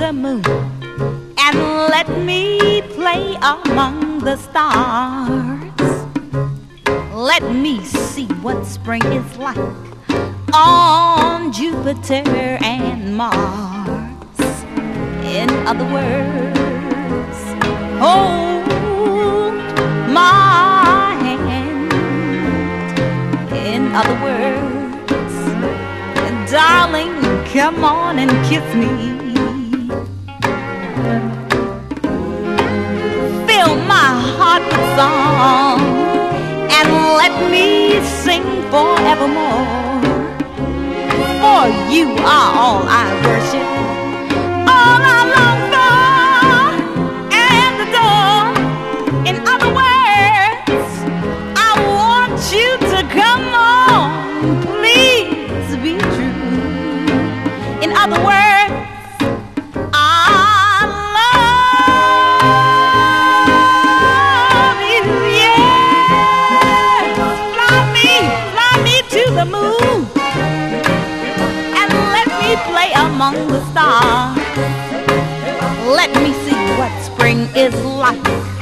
the moon and let me play among the stars. Let me see what spring is like on Jupiter and Mars. In other words, hold my hand. In other words, darling, come on and kiss me. Fill my heart with song and let me sing forevermore. For you are all I worship, all I long for and adore. In other words, I want you to come on, please be true. In other words, I love you, yes. Fly me to the moon and let me play among the stars. Let me see what spring is like